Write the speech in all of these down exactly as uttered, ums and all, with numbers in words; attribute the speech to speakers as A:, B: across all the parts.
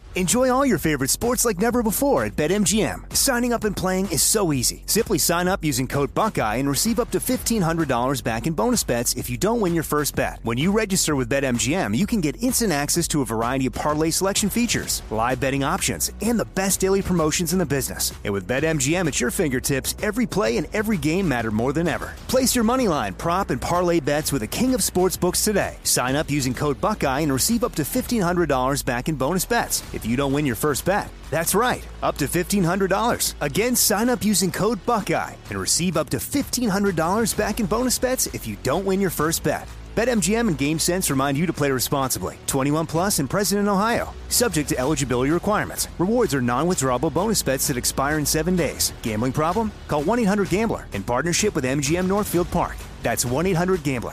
A: Enjoy all your favorite sports like never before at BetMGM. Signing up and playing is so easy. Simply sign up using code Buckeye and receive up to fifteen hundred dollars back in bonus bets if you don't win your first bet. When you register with BetMGM, you can get instant access to a variety of parlay selection features, live betting options, and the best daily promotions in the business. And with BetMGM at your fingertips, every play and every game matter more than ever. Place your moneyline, prop, and parlay bets with the king of sportsbooks today. Sign up using code Buckeye and receive up to fifteen hundred dollars back in bonus bets if you don't win your first bet. That's right, up to fifteen hundred dollars. Again, sign up using code Buckeye and receive up to fifteen hundred dollars back in bonus bets if you don't win your first bet. BetMGM and GameSense remind you to play responsibly. twenty-one plus and present in Ohio. Subject to eligibility requirements. Rewards are non-withdrawable bonus bets that expire in seven days. Gambling problem? Call one eight hundred gambler in partnership with M G M Northfield Park. That's one eight hundred gambler.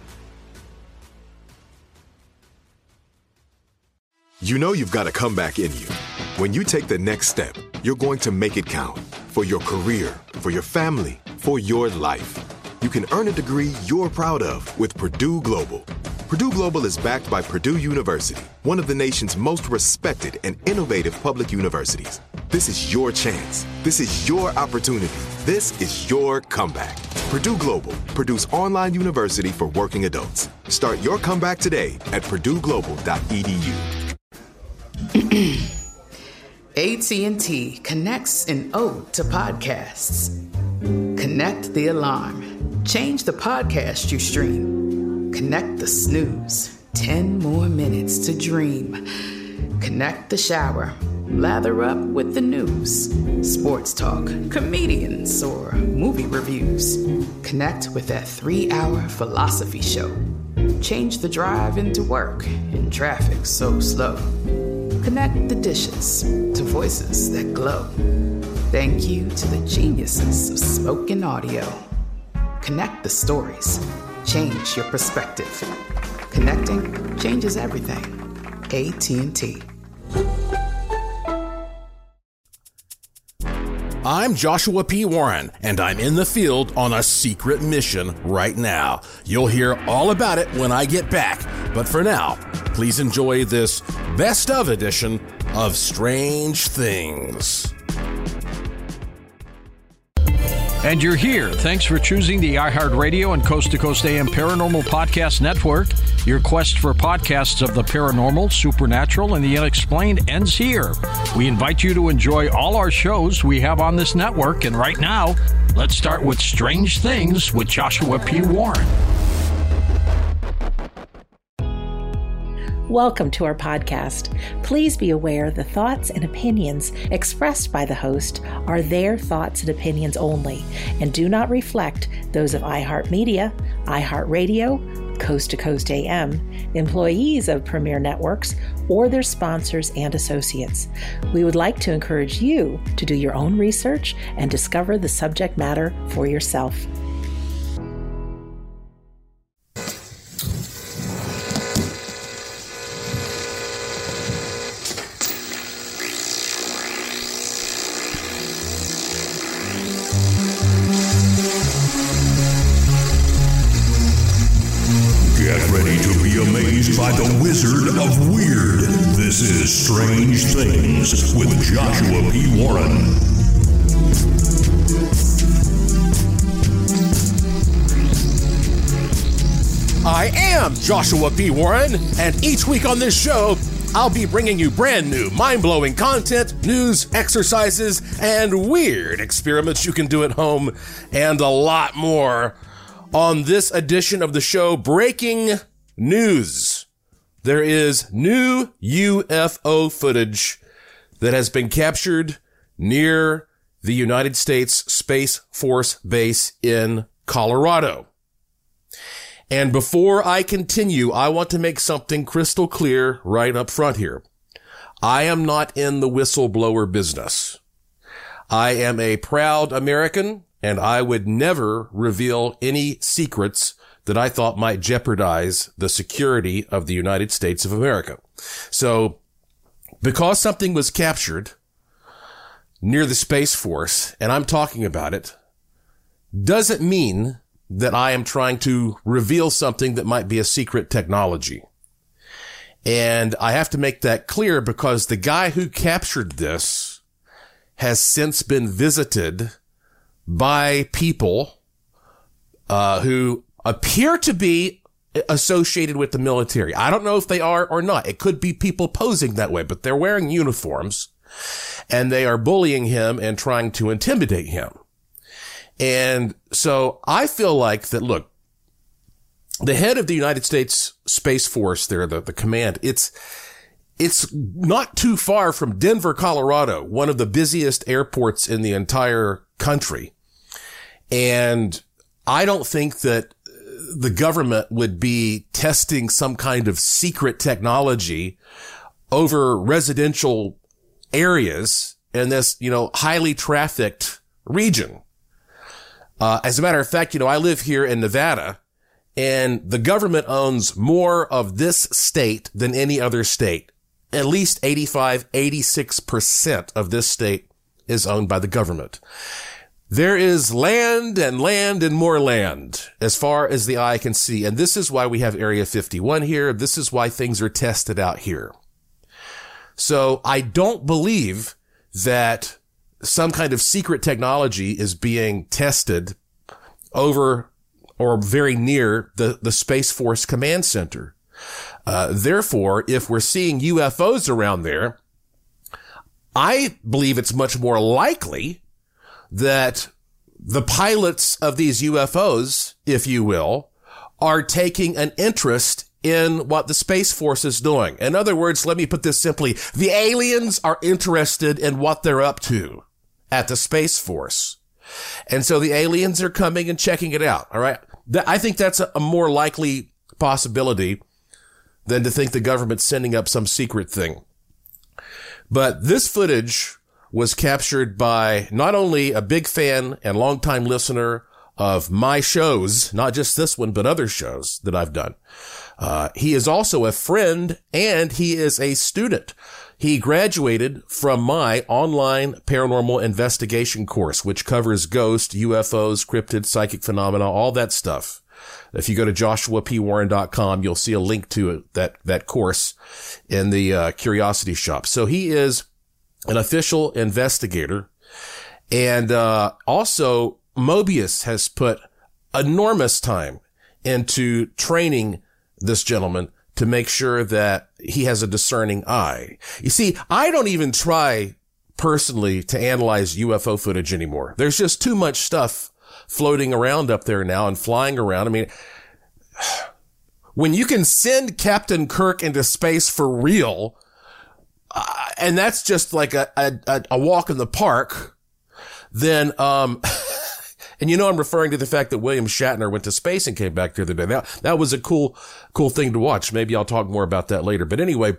B: You know you've got a comeback in you. When you take the next step, you're going to make it count. For your career, for your family, for your life. You can earn a degree you're proud of with Purdue Global. Purdue Global is backed by Purdue University, one of the nation's most respected and innovative public universities. This is your chance. This is your opportunity. This is your comeback. Purdue Global, Purdue's online university for working adults. Start your comeback today at purdue global dot e d u.
C: A T and T connects an ode to podcasts. Connect the alarm. Change the podcast you stream. Connect the snooze. Ten more minutes to dream. Connect the shower. Lather up with the news. Sports talk, comedians, or movie reviews. Connect with that three-hour philosophy show. Change the drive into work in traffic so slow. Connect the dishes to voices that glow. Thank you to the geniuses of spoken audio. Connect the stories. Change your perspective. Connecting changes everything. A T and T.
D: I'm Joshua P. Warren, and I'm in the field on a secret mission right now. You'll hear all about it when I get back, but for now, please enjoy this best of edition of Strange Things.
E: And you're here. Thanks for choosing the iHeartRadio and Coast to Coast A M Paranormal Podcast Network. Your quest for podcasts of the paranormal, supernatural, and the unexplained ends here. We invite you to enjoy all our shows we have on this network. And right now, let's start with Strange Things with Joshua P. Warren.
F: Welcome to our podcast. Please be aware the thoughts and opinions expressed by the host are their thoughts and opinions only and do not reflect those of iHeartMedia, iHeartRadio, Coast to Coast A M, employees of Premier Networks, or their sponsors and associates. We would like to encourage you to do your own research and discover the subject matter for yourself.
G: By the Wizard of Weird. This is Strange Things with Joshua P. Warren.
D: I am Joshua P. Warren, and each week on this show, I'll be bringing you brand new, mind-blowing content, news, exercises, and weird experiments you can do at home, and a lot more on this edition of the show, Breaking News. There is new U F O footage that has been captured near the United States Space Force Base in Colorado. And before I continue, I want to make something crystal clear right up front here. I am not in the whistleblower business. I am a proud American, and I would never reveal any secrets that I thought might jeopardize the security of the United States of America. So, because something was captured near the Space Force, and I'm talking about it, doesn't mean that I am trying to reveal something that might be a secret technology. And I have to make that clear because the guy who captured this has since been visited by people uh, who appear to be associated with the military. I don't know if they are or not. It could be people posing that way, but they're wearing uniforms and they are bullying him and trying to intimidate him. And so I feel like that, look, the head of the United States Space Force there, the, the command, it's, it's not too far from Denver, Colorado, one of the busiest airports in the entire country. And I don't think that the government would be testing some kind of secret technology over residential areas in this, you know, highly trafficked region. Uh, as a matter of fact, you know, I live here in Nevada. And the government owns more of this state than any other state. At least eighty-five, eighty-six percent of this state is owned by the government. There is land and land and more land as far as the eye can see. And this is why we have Area fifty-one here. This is why things are tested out here. So I don't believe that some kind of secret technology is being tested over or very near the, the Space Force Command Center. Uh, therefore, if we're seeing U F Os around there, I believe it's much more likely that the pilots of these U F Os, if you will, are taking an interest in what the Space Force is doing. In other words, let me put this simply. The aliens are interested in what they're up to at the Space Force. And so the aliens are coming and checking it out. All right. I think that's a more likely possibility than to think the government's sending up some secret thing. But this footage was captured by not only a big fan and longtime listener of my shows, not just this one, but other shows that I've done. Uh, he is also a friend and he is a student. He graduated from my online paranormal investigation course, which covers ghosts, U F Os, cryptid, psychic phenomena, all that stuff. If you go to joshua p warren dot com, you'll see a link to it, that, that course in the uh, Curiosity Shop. So he is an official investigator. And uh also, Mobius has put enormous time into training this gentleman to make sure that he has a discerning eye. You see, I don't even try personally to analyze U F O footage anymore. There's just too much stuff floating around up there now and flying around. I mean, when you can send Captain Kirk into space for real, uh, and that's just like a, a, a walk in the park, then, um, and you know, I'm referring to the fact that William Shatner went to space and came back the other day. That, that was a cool, cool thing to watch. Maybe I'll talk more about that later. But anyway,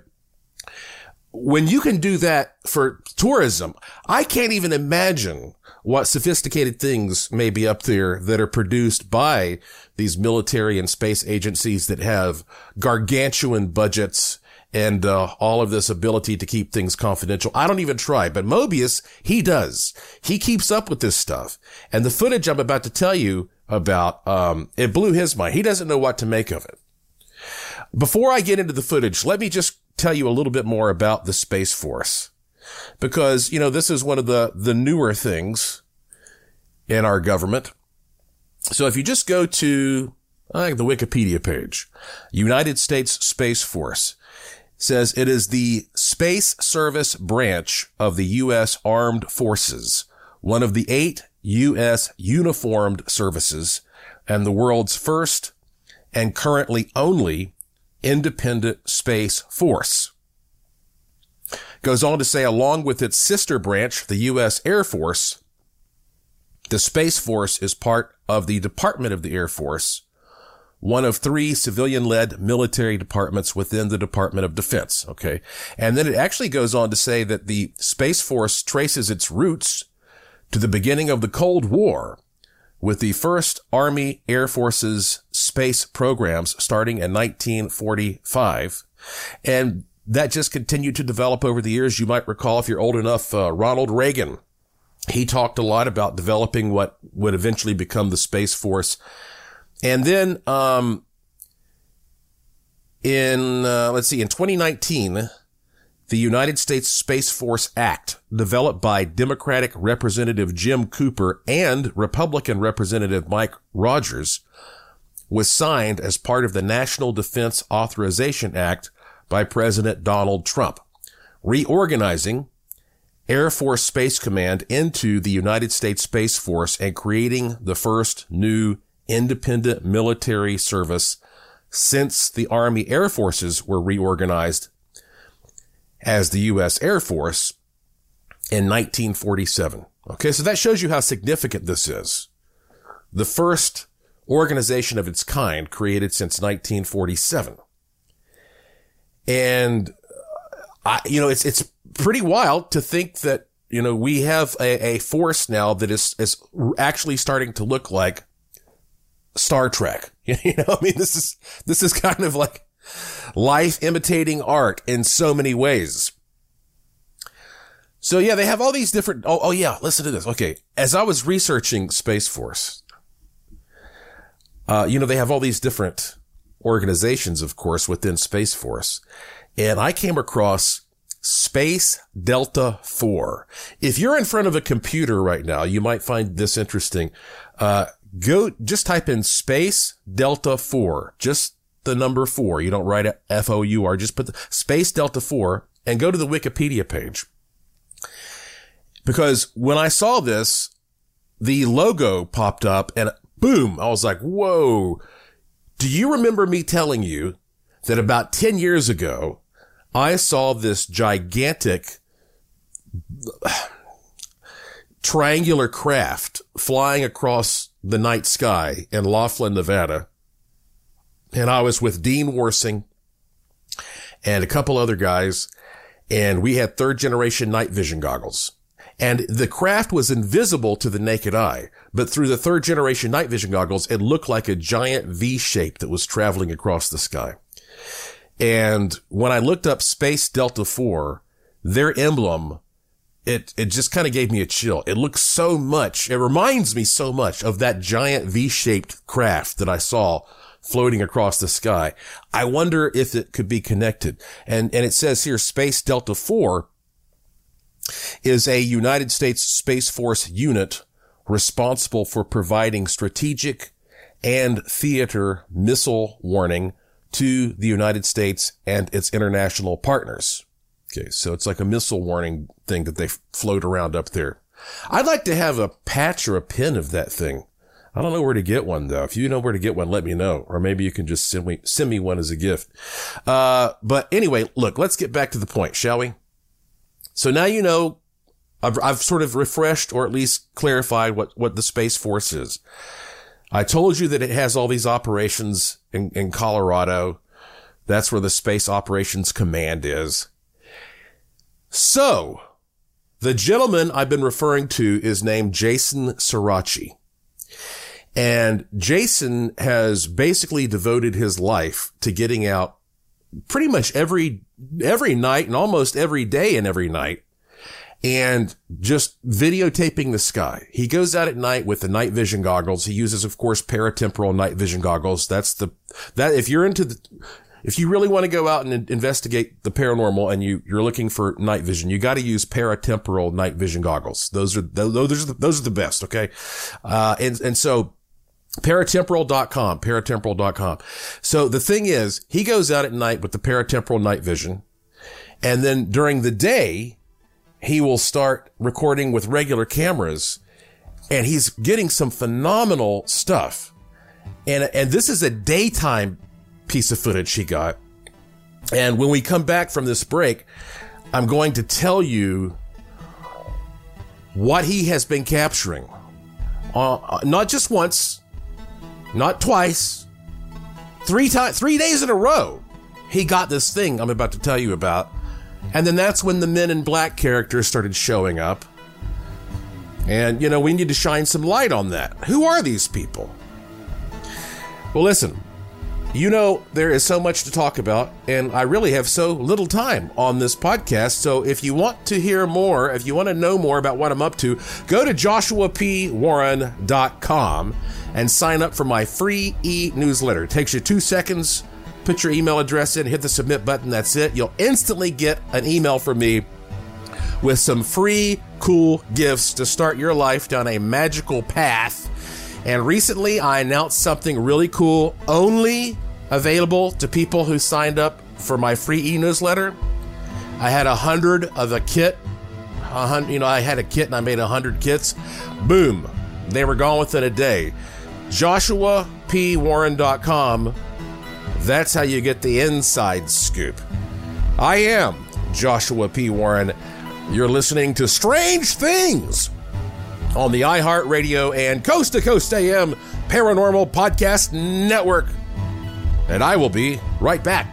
D: when you can do that for tourism, I can't even imagine what sophisticated things may be up there that are produced by these military and space agencies that have gargantuan budgets and uh, all of this ability to keep things confidential. I don't even try, but Mobius, he does. He keeps up with this stuff. And the footage I'm about to tell you about, um, it blew his mind. He doesn't know what to make of it. Before I get into the footage, let me just tell you a little bit more about the Space Force. Because, you know, this is one of the, the newer things in our government. So if you just go to I think the Wikipedia page, United States Space Force says it is the Space Service branch of the U S Armed Forces, one of the eight U S uniformed services, and the world's first and currently only independent space force. Goes on to say, along with its sister branch, the U S Air Force, the Space Force is part of the Department of the Air Force, one of three civilian-led military departments within the Department of Defense. Okay. And then it actually goes on to say that the Space Force traces its roots to the beginning of the Cold War, with the first Army Air Force's space programs starting in nineteen forty-five. And that just continued to develop over the years. You might recall, if you're old enough, uh, Ronald Reagan, he talked a lot about developing what would eventually become the Space Force. And then, um, In, uh, let's see, in twenty nineteen, the United States Space Force Act, developed by Democratic Representative Jim Cooper and Republican Representative Mike Rogers, was signed as part of the National Defense Authorization Act by President Donald Trump, reorganizing Air Force Space Command into the United States Space Force and creating the first new independent military service since the Army Air Forces were reorganized as the U S Air Force in nineteen forty-seven. Okay, so that shows you how significant this is. The first organization of its kind created since nineteen forty-seven. And, I, you know, it's, it's pretty wild to think that, you know, we have a, a force now that is, is actually starting to look like Star Trek. You know, I mean, this is, this is kind of like life imitating art in so many ways. So yeah, they have all these different, oh, oh yeah, listen to this. Okay. As I was researching Space Force, uh, you know, they have all these different organizations, of course, within Space Force. And I came across Space Delta four. If you're in front of a computer right now, you might find this interesting. Uh, go, just type in Space Delta four, just the number four. You don't write F O U R, just put the Space Delta four and go to the Wikipedia page. Because when I saw this, the logo popped up and boom, I was like, whoa. Do you remember me telling you that about ten years ago, I saw this gigantic triangular craft flying across the night sky in Laughlin, Nevada? And I was with Dean Worsing and a couple other guys, and we had third generation night vision goggles. And the craft was invisible to the naked eye, but through the third generation night vision goggles, it looked like a giant V shape that was traveling across the sky. And when I looked up Space Delta four, their emblem, it, it just kind of gave me a chill. It looks so much, it reminds me so much of that giant V-shaped craft that I saw floating across the sky. I wonder if it could be connected. And, and it says here, Space Delta four is a United States Space Force unit responsible for providing strategic and theater missile warning to the United States and its international partners. Okay, so it's like a missile warning thing that they float around up there. I'd like to have a patch or a pin of that thing. I don't know where to get one, though. If you know where to get one, let me know. Or maybe you can just send me, send me one as a gift. Uh, but anyway, look, let's get back to the point, shall we? So now you know, I've, I've sort of refreshed or at least clarified what, what the Space Force is. I told you that it has all these operations in, in Colorado. That's where the Space Operations Command is. So, the gentleman I've been referring to is named Jason Sirachi. And Jason has basically devoted his life to getting out pretty much every, every night and almost every day and every night and just videotaping the sky. He goes out at night with the night vision goggles. He uses, of course, paratemporal night vision goggles. That's the, that, if you're into the, if you really want to go out and investigate the paranormal and you, you're looking for night vision, you got to use paratemporal night vision goggles. Those are, those are the, those are the best. Okay. Uh, and, and so, paratemporal dot com, paratemporal dot com. So the thing is, he goes out at night with the paratemporal night vision. And then during the day, he will start recording with regular cameras, and he's getting some phenomenal stuff. And, and this is a daytime piece of footage he got. And when we come back from this break, I'm going to tell you what he has been capturing. Uh, not just once, not twice, three times, three days in a row, he got this thing I'm about to tell you about. And then that's when the Men in Black characters started showing up. And, you know, we need to shine some light on that. Who are these people? Well, listen, you know, there is so much to talk about, and I really have so little time on this podcast. So if you want to hear more, if you want to know more about what I'm up to, go to joshua p warren dot com and sign up for my free e-newsletter. It takes you two seconds put your email address in, hit the submit button, that's it. You'll instantly get an email from me with some free, cool gifts to start your life down a magical path. And recently, I announced something really cool, only available to people who signed up for my free e-newsletter. I had a hundred of a kit. A hundred, you know, I had a kit and I made a hundred kits. Boom. They were gone within a day. Joshua P Warren dot com. That's how you get the inside scoop. I am Joshua P. Warren. You're listening to Strange Things on the iHeartRadio and Coast to Coast A M Paranormal Podcast Network. And I will be right back.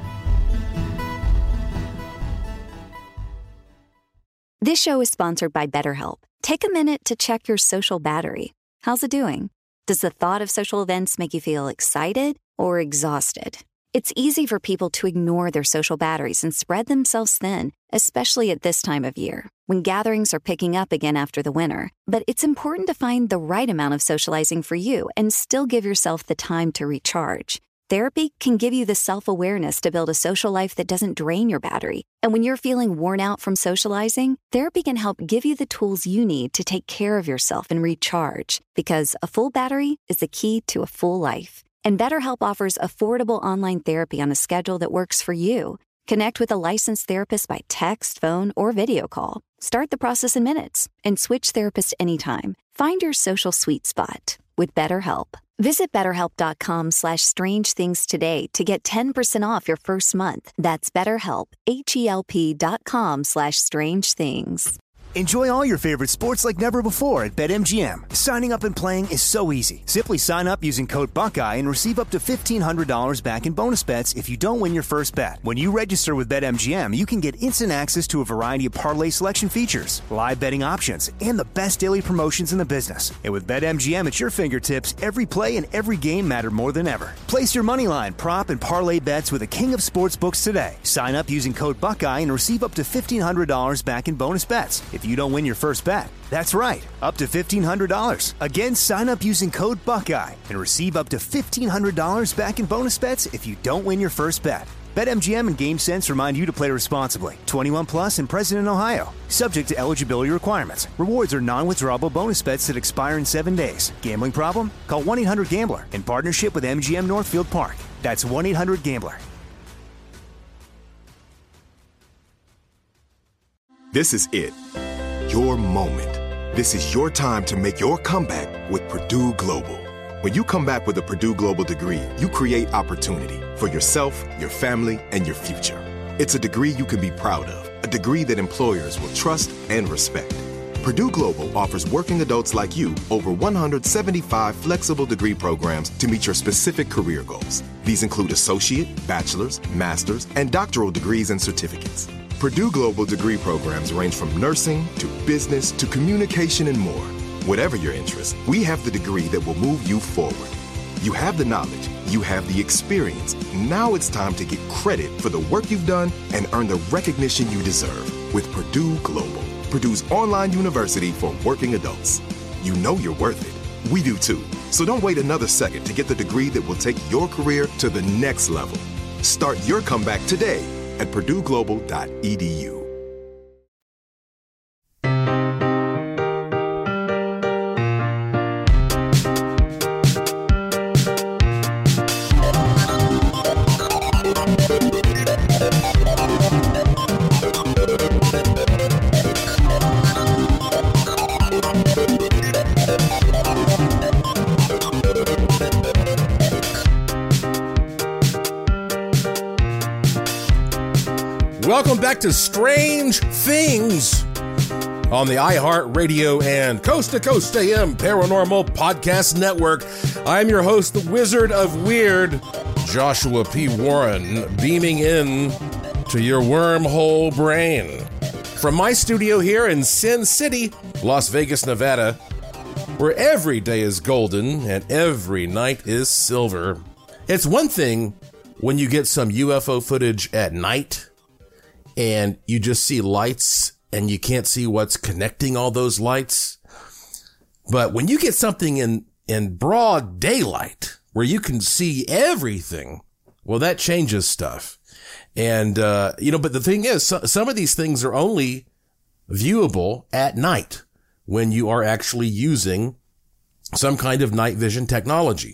H: This show is sponsored by BetterHelp. Take a minute to check your social battery. How's it doing? Does the thought of social events make you feel excited or exhausted? It's easy for people to ignore their social batteries and spread themselves thin, especially at this time of year, when gatherings are picking up again after the winter. But it's important to find the right amount of socializing for you and still give yourself the time to recharge. Therapy can give you the self-awareness to build a social life that doesn't drain your battery. And when you're feeling worn out from socializing, therapy can help give you the tools you need to take care of yourself and recharge. Because a full battery is the key to a full life. And BetterHelp offers affordable online therapy on a schedule that works for you. Connect with a licensed therapist by text, phone, or video call. Start the process in minutes and switch therapists anytime. Find your social sweet spot with BetterHelp. Visit betterhelp.com slash strange things today to get ten percent off your first month. That's BetterHelp, H-E-L-P dot com slash strange things.
A: Enjoy all your favorite sports like never before at BetMGM. Signing up and playing is so easy. Simply sign up using code Buckeye and receive up to fifteen hundred dollars back in bonus bets if you don't win your first bet. When you register with BetMGM, you can get instant access to a variety of parlay selection features, live betting options, and the best daily promotions in the business. And with BetMGM at your fingertips, every play and every game matter more than ever. Place your moneyline, prop, and parlay bets with the king of sportsbooks today. Sign up using code Buckeye and receive up to fifteen hundred dollars back in bonus bets if you don't win your first bet. That's right, up to fifteen hundred dollars. Again, sign up using code Buckeye and receive up to fifteen hundred dollars back in bonus bets if you don't win your first bet. BetMGM and GameSense remind you to play responsibly. twenty-one plus and present in Ohio. Subject to eligibility requirements. Rewards are non-withdrawable bonus bets that expire in seven days. Gambling problem? Call one eight hundred gambler in partnership with M G M Northfield Park. That's one eight hundred gambler.
B: This is it. Your moment. This is your time to make your comeback with Purdue Global. When you come back with a Purdue Global degree, you create opportunity for yourself, your family, and your future. It's a degree you can be proud of, a degree that employers will trust and respect. Purdue Global offers working adults like you over one hundred seventy-five flexible degree programs to meet your specific career goals. These include associate, bachelor's, master's, and doctoral degrees and certificates. Purdue Global degree programs range from nursing to business to communication and more. Whatever your interest, we have the degree that will move you forward. You have the knowledge, you have the experience. Now it's time to get credit for the work you've done and earn the recognition you deserve with Purdue Global, Purdue's online university for working adults. You know you're worth it. We do too. So don't wait another second to get the degree that will take your career to the next level. Start your comeback today at purdue global dot e d u.
D: Welcome back to Strange Things on the iHeartRadio and Coast to Coast A M Paranormal Podcast Network. I'm your host, the Wizard of Weird, Joshua P. Warren, beaming in to your wormhole brain. From my studio here in Sin City, Las Vegas, Nevada, where every day is golden and every night is silver. It's one thing when you get some U F O footage at night and you just see lights and you can't see what's connecting all those lights. But when you get something in, in broad daylight where you can see everything, Well, that changes stuff. And, uh, you know, but the thing is, so, some of these things are only viewable at night when you are actually using some kind of night vision technology.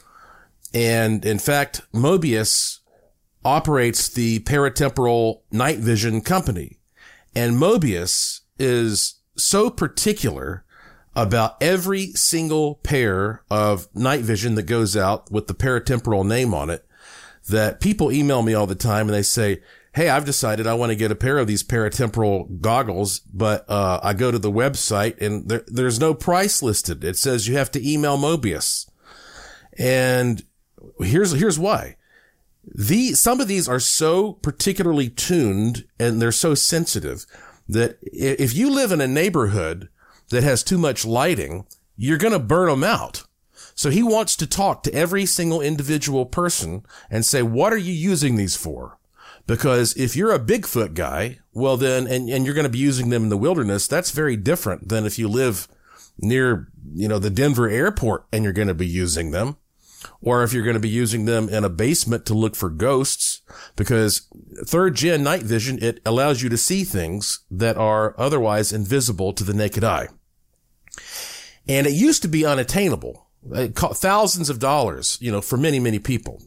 D: And in fact, Mobius operates the Paratemporal Night Vision Company. And Mobius is so particular about every single pair of night vision that goes out with the paratemporal name on it that people email me all the time and they say, hey, I've decided I want to get a pair of these paratemporal goggles, but uh I go to the website and there, there's no price listed. It says you have to email Mobius. And here's here's why. The some of these are so particularly tuned and they're so sensitive that if you live in a neighborhood that has too much lighting, you're going to burn them out. So he wants to talk to every single individual person and say, what are you using these for? Because if you're a Bigfoot guy, well then, and, and you're going to be using them in the wilderness, that's very different than if you live near, you know, the Denver airport and you're going to be using them. Or if you're going to be using them in a basement to look for ghosts, because third gen night vision, it allows you to see things that are otherwise invisible to the naked eye. And it used to be unattainable. It cost thousands of dollars, you know, for many, many people.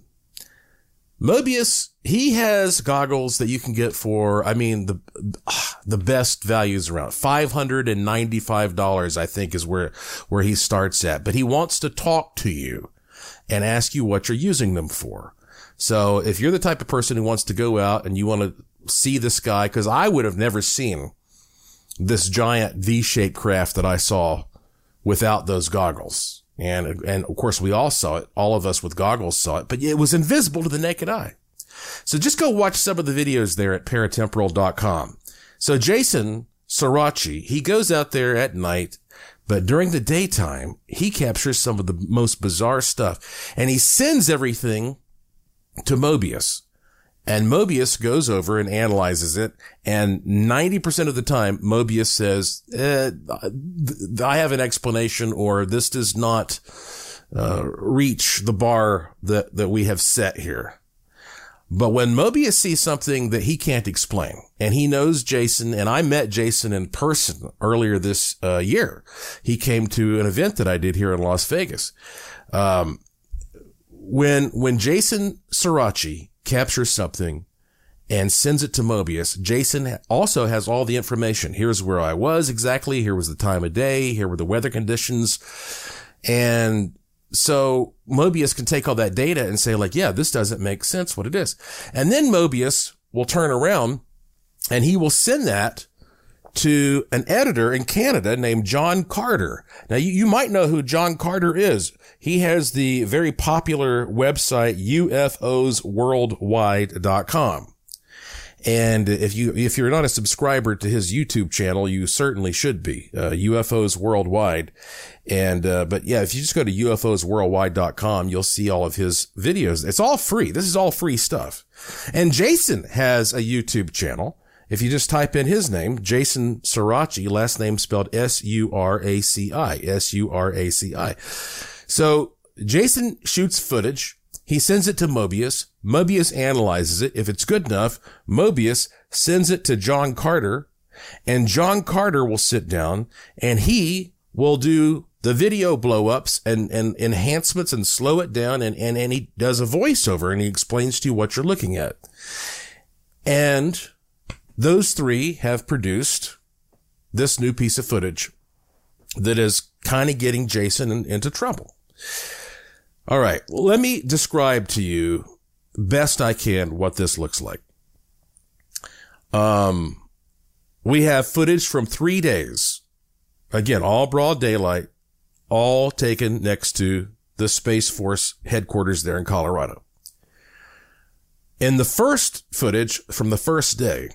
D: Mobius, he has goggles that you can get for, I mean, the, the best values around five hundred ninety-five dollars, I think is where, where he starts at. But he wants to talk to you and ask you what you're using them for. So if you're the type of person who wants to go out and you want to see the sky, because I would have never seen this giant V-shaped craft that I saw without those goggles. And, and of course we all saw it. All of us with goggles saw it, but it was invisible to the naked eye. So just go watch some of the videos there at paratemporal dot com. So Jason Sirachi, he goes out there at night, but during the daytime, he captures some of the most bizarre stuff and he sends everything to Mobius. And Mobius goes over and analyzes it. And ninety percent of the time, Mobius says, eh, I have an explanation, or this does not uh, reach the bar that, that we have set here. But when Mobius sees something that he can't explain, and he knows Jason, and I met Jason in person earlier this uh, year. He came to an event that I did here in Las Vegas. Um, when, when Jason Sirachi captures something and sends it to Mobius, Jason also has all the information. Here's where I was exactly. Here was the time of day. Here were the weather conditions. And so Mobius can take all that data and say like, yeah, this doesn't make sense what it is. And then Mobius will turn around and he will send that to an editor in Canada named John Carter. Now, you, you might know who John Carter is. He has the very popular website U F Os worldwide dot com. And if you, if you're not a subscriber to his YouTube channel, you certainly should be, uh, U F Os Worldwide. And, uh, but yeah, if you just go to U F Os worldwide dot com, you'll see all of his videos. It's all free. This is all free stuff. And Jason has a YouTube channel. If you just type in his name, Jason Sirachi, last name spelled S U R A C I, S U R A C I. So Jason shoots footage. He sends it to Mobius. Mobius analyzes it. If it's good enough, Mobius sends it to John Carter, and John Carter will sit down and he will do the video blow-ups and, and enhancements and slow it down, and, and, and he does a voiceover and he explains to you what you're looking at. And those three have produced this new piece of footage that is kind of getting Jason in, into trouble. All right, well, let me describe to you best I can what this looks like. Um, we have footage from three days. Again, all broad daylight, all taken next to the Space Force headquarters there in Colorado. In the first footage from the first day,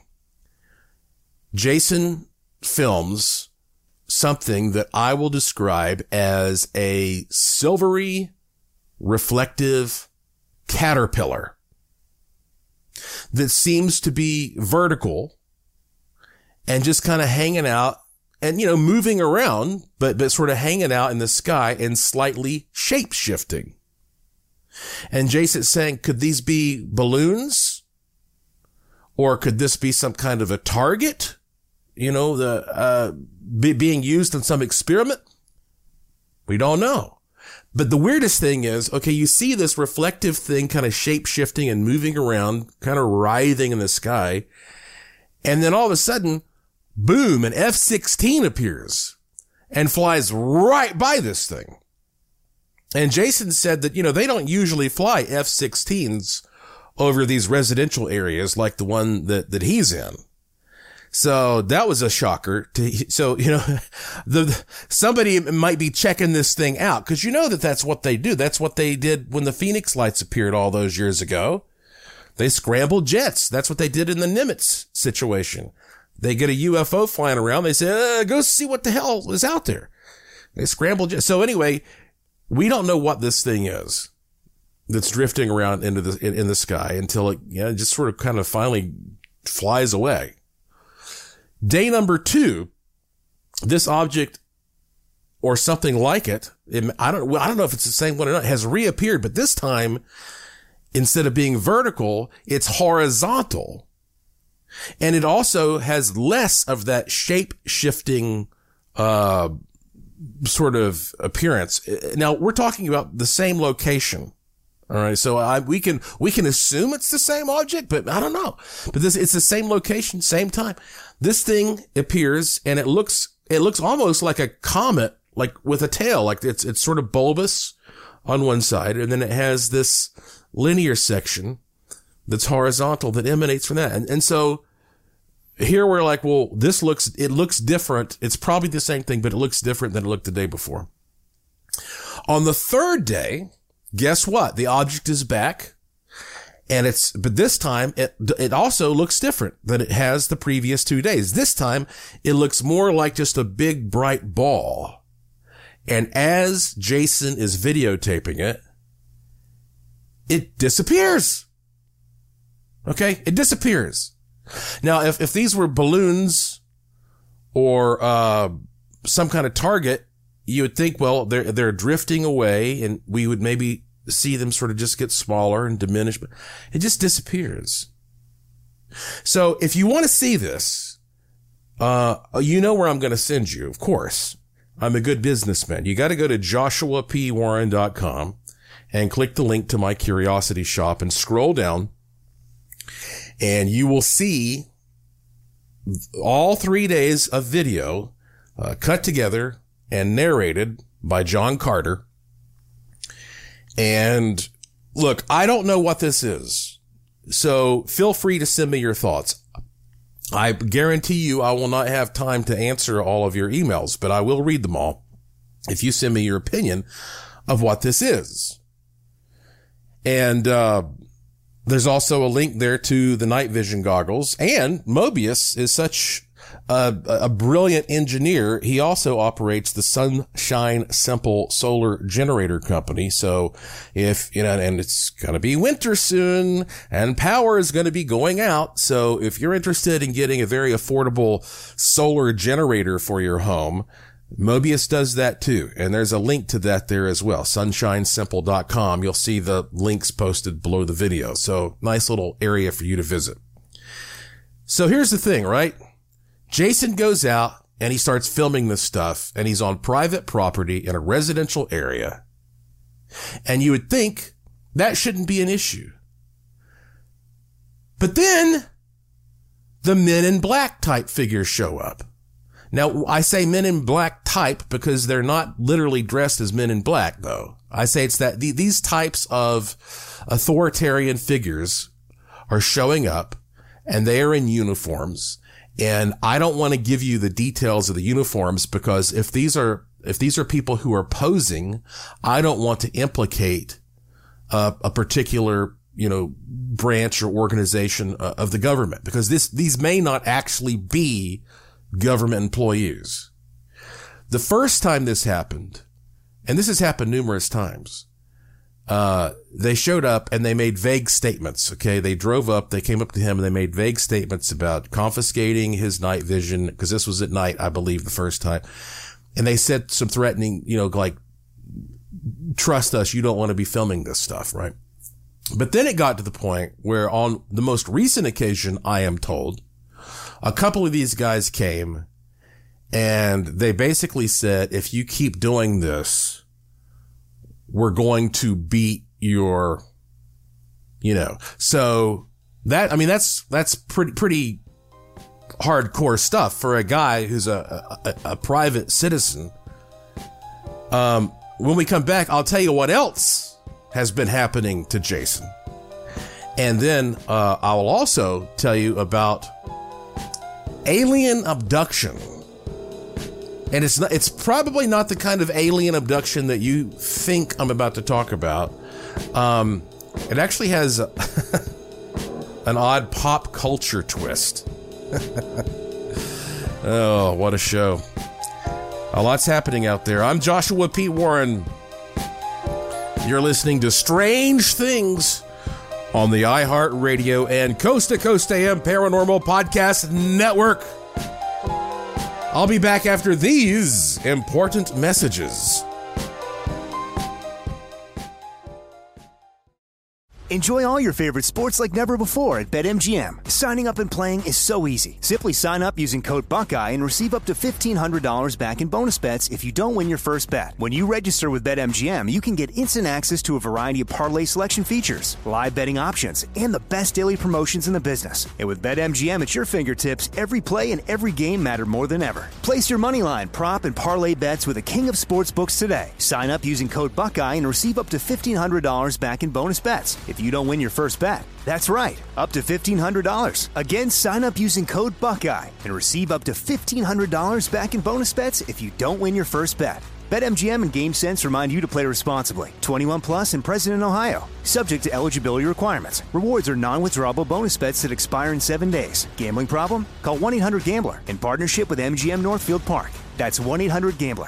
D: Jason films something that I will describe as a silvery, reflective caterpillar that seems to be vertical and just kind of hanging out and, you know, moving around, but, but sort of hanging out in the sky and slightly shape shifting. And Jason's saying, could these be balloons? Or could this be some kind of a target? You know, the, uh, be, being used in some experiment? We don't know. But the weirdest thing is, okay, you see this reflective thing kind of shape-shifting and moving around, kind of writhing in the sky. And then all of a sudden, boom, an F sixteen appears and flies right by this thing. And Jason said that, you know, they don't usually fly F sixteens over these residential areas like the one that, that he's in. So that was a shocker to, so, you know, the, somebody might be checking this thing out because you know that that's what they do. That's what they did when the Phoenix lights appeared all those years ago. They scrambled jets. That's what they did in the Nimitz situation. They get a U F O flying around. They say, uh, go see what the hell is out there. They scrambled jets. So anyway, we don't know what this thing is that's drifting around into the, in, in the sky until it, you know, just sort of kind of finally flies away. Day number two, this object or something like it, it, I don't, I don't know if it's the same one or not, has reappeared, but this time, instead of being vertical, it's horizontal. And it also has less of that shape-shifting, uh, sort of appearance. Now, we're talking about the same location. All right. So I, we can, we can assume it's the same object, but I don't know. But this, it's the same location, same time. This thing appears and it looks, it looks almost like a comet, like with a tail, like it's, it's sort of bulbous on one side. And then it has this linear section that's horizontal that emanates from that. And, and so here we're like, well, this looks, it looks different. It's probably the same thing, but it looks different than it looked the day before. On the third day, guess what? The object is back. And it's, but this time it, it also looks different than it has the previous two days. This time it looks more like just a big bright ball. And as Jason is videotaping it, it disappears. Okay. It disappears. Now, if, if these were balloons or, uh, some kind of target, you would think, well, they're, they're drifting away and we would maybe see them sort of just get smaller and diminish, but it just disappears. So if you want to see this, uh, you know where I'm going to send you. Of course, I'm a good businessman. You got to go to joshua p warren dot com and click the link to my curiosity shop and scroll down and you will see all three days of video, uh, cut together and narrated by John Carter. And look, I don't know what this is, so feel free to send me your thoughts. I guarantee you I will not have time to answer all of your emails, but I will read them all if you send me your opinion of what this is. And uh there's also a link there to the night vision goggles, and Mobius is such a, a brilliant engineer. He also operates the Sunshine Simple Solar Generator Company. So if, you know, and it's going to be winter soon and power is going to be going out. So if you're interested in getting a very affordable solar generator for your home, Mobius does that too. And there's a link to that there as well. sunshine simple dot com. You'll see the links posted below the video. So nice little area for you to visit. So here's the thing, right? Jason goes out and he starts filming this stuff and he's on private property in a residential area. And you would think that shouldn't be an issue. But then the Men in Black type figures show up. Now, I say Men in Black type because they're not literally dressed as Men in Black, though. I say it's that these types of authoritarian figures are showing up and they are in uniforms. And I don't want to give you the details of the uniforms because if these are, if these are people who are posing, I don't want to implicate uh, a particular, you know, branch or organization uh, of the government because this, these may not actually be government employees. The first time this happened, and this has happened numerous times, uh, they showed up and they made vague statements. Okay. They drove up, they came up to him and they made vague statements about confiscating his night vision because this was at night, I believe, the first time. And they said some threatening, you know, like trust us, you don't want to be filming this stuff, right? But then it got to the point where on the most recent occasion, I am told, a couple of these guys came and they basically said, if you keep doing this, we're going to beat your, you know, so that, I mean, that's, that's pretty, pretty hardcore stuff for a guy who's a, a, a private citizen. Um, when we come back, I'll tell you what else has been happening to Jason. And then, uh, I will also tell you about alien abduction. And it's not, it's probably not the kind of alien abduction that you think I'm about to talk about. Um, it actually has a an odd pop culture twist. Oh, what a show. A lot's happening out there. I'm Joshua P. Warren. You're listening to Strange Things on the iHeartRadio and Coast to Coast A M Paranormal Podcast Network. I'll be back after these important messages.
A: Enjoy all your favorite sports like never before at BetMGM. Signing up and playing is so easy. Simply sign up using code Buckeye and receive up to fifteen hundred dollars back in bonus bets if you don't win your first bet. When you register with BetMGM, you can get instant access to a variety of parlay selection features, live betting options, and the best daily promotions in the business. And with BetMGM at your fingertips, every play and every game matter more than ever. Place your moneyline, prop, and parlay bets with the king of sportsbooks today. Sign up using code Buckeye and receive up to fifteen hundred dollars back in bonus bets if you don't win your first bet. That's right, up to fifteen hundred dollars. Again, sign up using code Buckeye and receive up to fifteen hundred dollars back in bonus bets if you don't win your first bet. BetMGM and GameSense remind you to play responsibly. twenty-one plus and present in Ohio. Subject to eligibility requirements. Rewards are non-withdrawable bonus bets that expire in seven days. Gambling problem? Call one eight hundred gambler in partnership with M G M Northfield Park. That's one eight hundred gambler.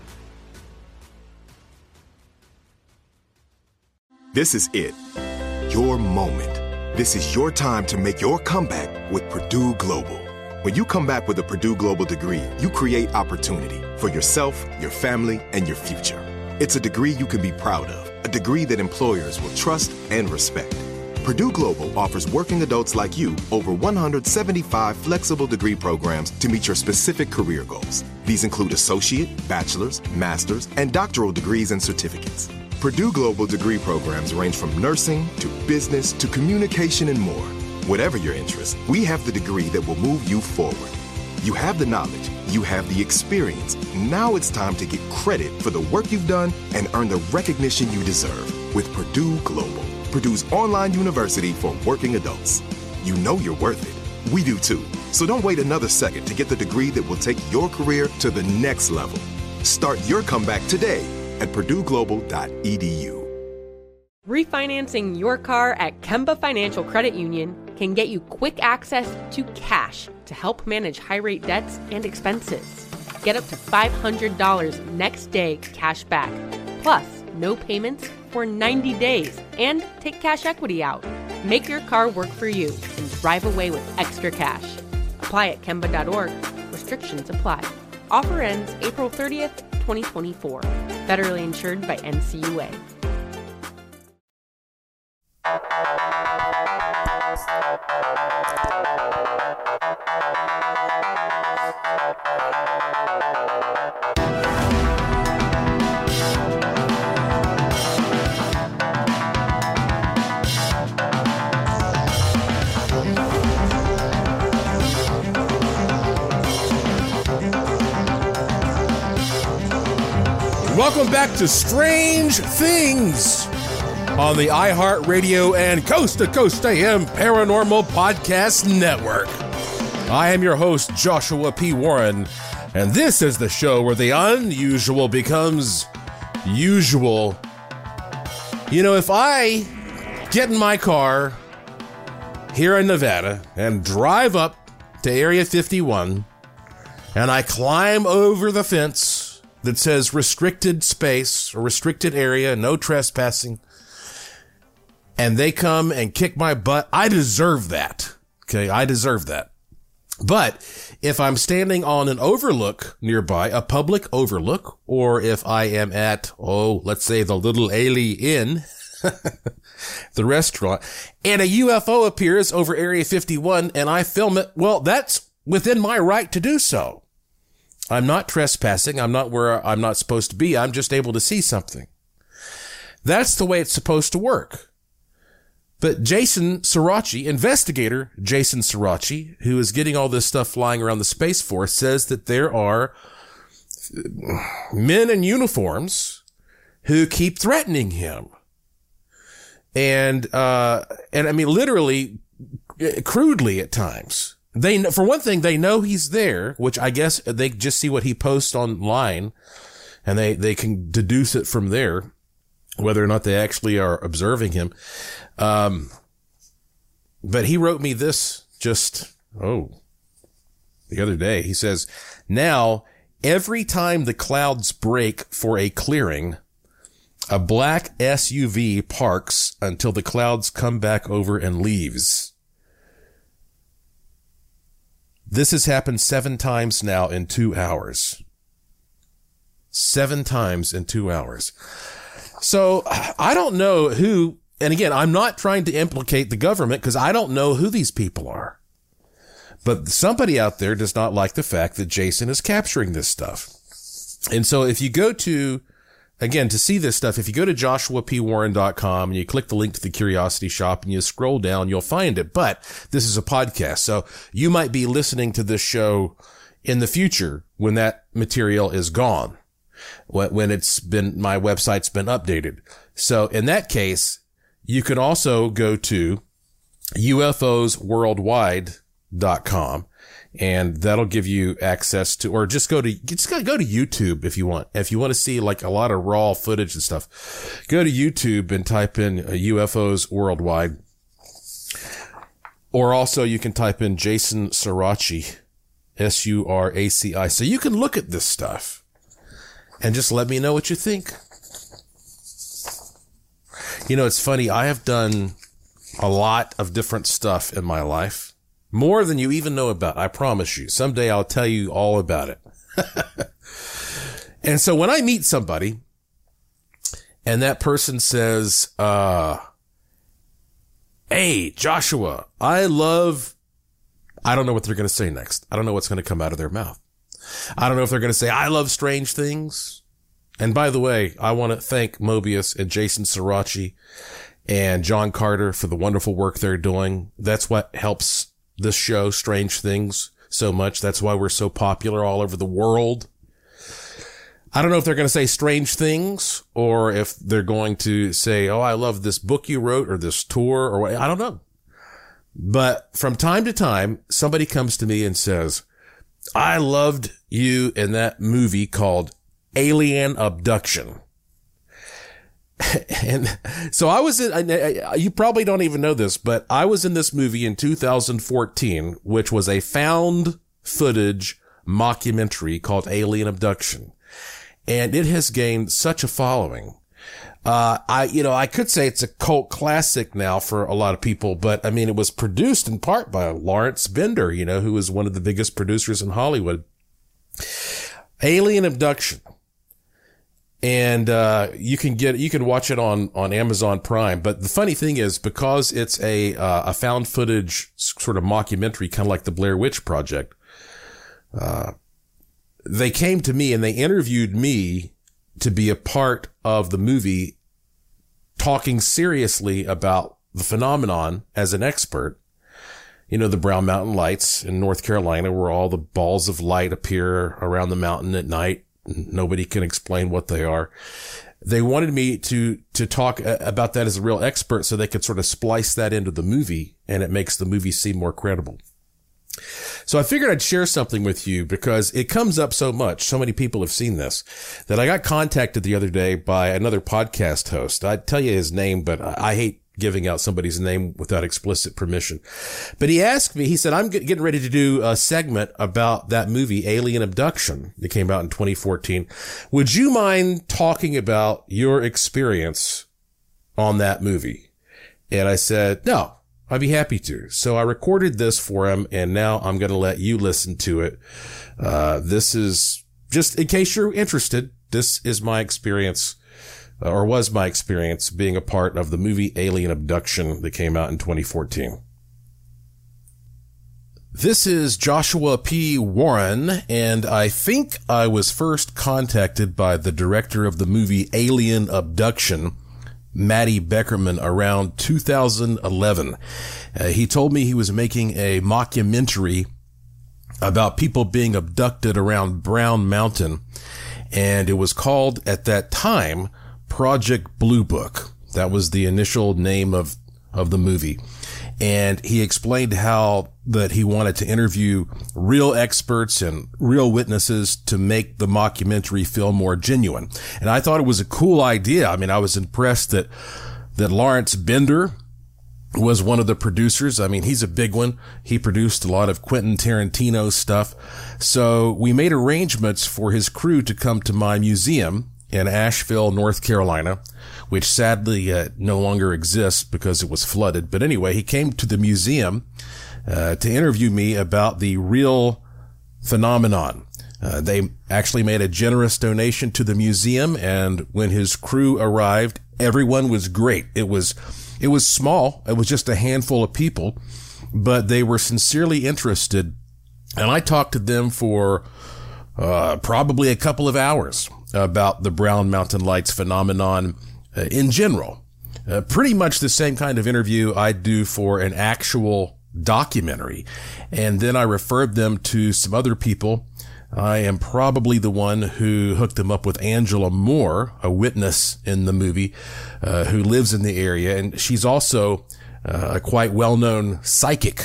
B: This is it. Your moment. This is your time to make your comeback with Purdue Global. When you come back with a Purdue Global degree, you create opportunity for yourself, your family, and your future. It's a degree you can be proud of, a degree that employers will trust and respect. Purdue Global offers working adults like you over one hundred seventy-five flexible degree programs to meet your specific career goals. These include associate, bachelor's, master's, and doctoral degrees and certificates. Purdue Global degree programs range from nursing to business to communication and more. Whatever your interest, we have the degree that will move you forward. You have the knowledge, you have the experience. Now it's time to get credit for the work you've done and earn the recognition you deserve with Purdue Global, Purdue's online university for working adults. You know you're worth it. We do too. So don't wait another second to get the degree that will take your career to the next level. Start your comeback today at purdue global dot e d u.
I: Refinancing your car at Kemba Financial Credit Union can get you quick access to cash to help manage high-rate debts and expenses. Get up to five hundred dollars next day cash back, plus no payments for ninety days, and take cash equity out. Make your car work for you and drive away with extra cash. Apply at kemba dot org. Restrictions apply. Offer ends April thirtieth, twenty twenty-four. Federally insured by N C U A.
D: Welcome back to Strange Things on the iHeartRadio and Coast to Coast A M Paranormal Podcast Network. I am your host, Joshua P. Warren, and this is the show where the unusual becomes usual. You know, if I get in my car here in Nevada and drive up to Area fifty-one and I climb over the fence that says restricted space or restricted area, no trespassing, and they come and kick my butt, I deserve that. Okay, I deserve that. But if I'm standing on an overlook nearby, a public overlook, or if I am at, oh, let's say the Little Ailey Inn, the restaurant, and a U F O appears over Area fifty-one and I film it, well, that's within my right to do so. I'm not trespassing. I'm not where I'm not supposed to be. I'm just able to see something. That's the way it's supposed to work. But Jason Sirachi, investigator Jason Sirachi, who is getting all this stuff flying around the Space Force, says that there are men in uniforms who keep threatening him. And, uh, and I mean, literally, crudely at times. They, for one thing, they know he's there, which I guess they just see what he posts online and they, they can deduce it from there, whether or not they actually are observing him. Um, but he wrote me this just, oh, the other day. He says, now, every time the clouds break for a clearing, a black S U V parks until the clouds come back over and leaves. This has happened seven times now in two hours. Seven times in two hours. So I don't know who, and again, I'm not trying to implicate the government because I don't know who these people are. But somebody out there does not like the fact that Jason is capturing this stuff. And so if you go to, again, to see this stuff, if you go to joshua p warren dot com and you click the link to the Curiosity Shop and you scroll down, you'll find it. But this is a podcast, so you might be listening to this show in the future when that material is gone, when it's been, my website's been updated. So in that case, you can also go to U F Os worldwide dot com and that'll give you access to, or just go to, just go to YouTube if you want. If you want to see like a lot of raw footage and stuff, go to YouTube and type in U F Os Worldwide. Or also you can type in Jason Sirachi, S U R A C I. So you can look at this stuff and just let me know what you think. You know, it's funny. I have done a lot of different stuff in my life. More than you even know about. I promise you. Someday I'll tell you all about it. And so when I meet somebody and that person says, uh, hey, Joshua, I love, I don't know what they're going to say next. I don't know what's going to come out of their mouth. I don't know if they're going to say, I love strange things. And by the way, I want to thank Mobius and Jason Sirachi and John Carter for the wonderful work they're doing. That's what helps this show, Strange Things, so much. That's why we're so popular all over the world. I don't know if they're going to say strange things or if they're going to say, oh, I love this book you wrote or this tour or what. I don't know. But from time to time, somebody comes to me and says, I loved you in that movie called Alien Abduction. And so I was in, you probably don't even know this, but I was in this movie in two thousand fourteen, which was a found footage mockumentary called Alien Abduction. And it has gained such a following. Uh, I, you know, I could say it's a cult classic now for a lot of people, but I mean, it was produced in part by Lawrence Bender, you know, who is one of the biggest producers in Hollywood. Alien Abduction. And, uh, you can get, you can watch it on, on Amazon Prime. But the funny thing is, because it's a, uh, a found footage sort of mockumentary, kind of like the Blair Witch Project, uh, they came to me and they interviewed me to be a part of the movie, talking seriously about the phenomenon as an expert. You know, the Brown Mountain Lights in North Carolina, where all the balls of light appear around the mountain at night. Nobody can explain what they are. They wanted me to, to talk about that as a real expert so they could sort of splice that into the movie, and it makes the movie seem more credible. So I figured I'd share something with you because it comes up so much. So many people have seen this that I got contacted the other day by another podcast host. I'd tell you his name, but I hate giving out somebody's name without explicit permission. But he asked me, he said, I'm getting ready to do a segment about that movie, Alien Abduction, that came out in twenty fourteen. Would you mind talking about your experience on that movie? And I said, no, I'd be happy to. So I recorded this for him, and now I'm going to let you listen to it. Uh, this is just in case you're interested. This is my experience, or was my experience, being a part of the movie Alien Abduction that came out in twenty fourteen. This is Joshua P. Warren, and I think I was first contacted by the director of the movie Alien Abduction, Matty Beckerman, around two thousand eleven. Uh, he told me he was making a mockumentary about people being abducted around Brown Mountain, and it was called, at that time, Project Blue Book. That was the initial name of, of the movie. And he explained how that he wanted to interview real experts and real witnesses to make the mockumentary feel more genuine. And I thought it was a cool idea. I mean, I was impressed that, that Lawrence Bender was one of the producers. I mean, he's a big one. He produced a lot of Quentin Tarantino stuff. So we made arrangements for his crew to come to my museum in Asheville, North Carolina, which sadly uh, no longer exists because it was flooded. But anyway, he came to the museum uh, to interview me about the real phenomenon. Uh, they actually made a generous donation to the museum, and when his crew arrived, everyone was great. It was, it was small. It was just a handful of people, but they were sincerely interested. And I talked to them for uh, probably a couple of hours about the Brown Mountain Lights phenomenon uh, in general. Uh, pretty much the same kind of interview I do for an actual documentary. And then I referred them to some other people. I am probably the one who hooked them up with Angela Moore, a witness in the movie, uh, who lives in the area. And she's also uh, a quite well-known psychic.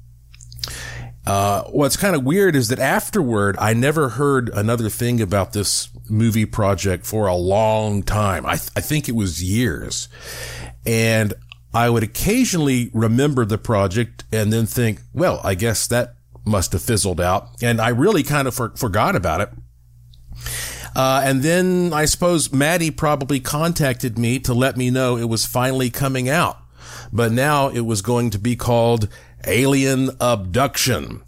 D: Uh, what's kind of weird is that afterward, I never heard another thing about this movie project for a long time. I, th- I think it was years. And I would occasionally remember the project and then think, well, I guess that must have fizzled out. And I really kind of for- forgot about it. Uh, and then I suppose Maddie probably contacted me to let me know it was finally coming out. But now it was going to be called Alien Abduction.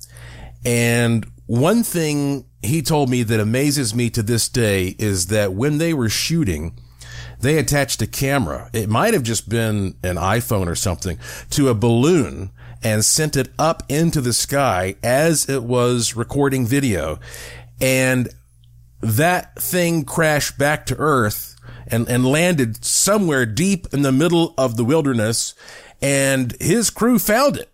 D: And one thing he told me that amazes me to this day is that when they were shooting, they attached a camera. It might have just been an iPhone or something to a balloon and sent it up into the sky as it was recording video. And that thing crashed back to Earth and, and landed somewhere deep in the middle of the wilderness. And his crew found it